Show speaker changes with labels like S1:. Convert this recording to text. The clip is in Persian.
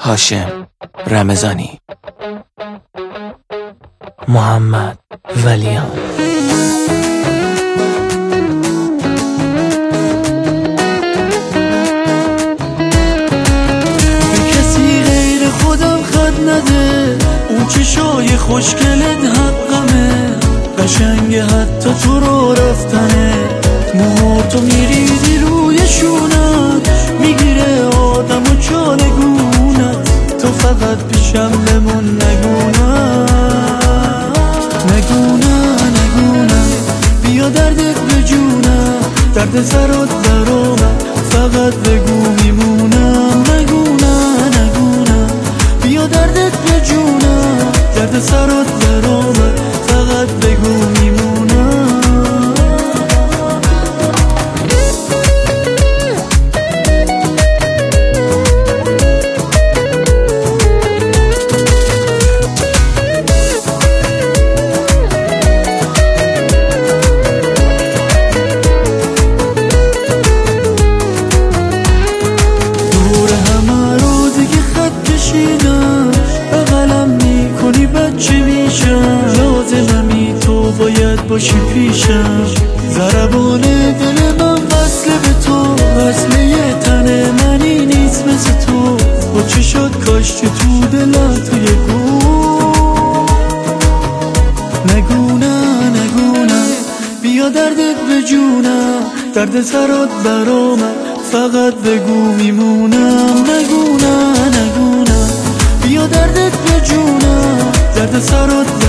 S1: هاشم رمضانی، محمد ولیان.
S2: کسی غیر خودم خط نده، اون چشای خوشگلت حقمه، قشنگه حتی تو رو رفتنه، موهاتو میریزی روی شونت، میگیره آدم و چالگونت، تو فقط پیشم بمون نگونم بیا دردت به جونم، درد سرات در اومد فقط بگو میمونم، نگونم بیا دردت به جونم، درد سرات در اومد فقط بگو میمونم. بغلم میکنی بچه میشم، لازممی تو باید باشی پیشم، ضربان دل من وصل به تو، وصل یه تن منی نیست مثل تو، با چه شد کاشتی تو دلم توی نگونم بیا دردت به جونم، درد سرات برامد فقط بگو میمونم، نگونم بیا دردت به جونم، درد سرات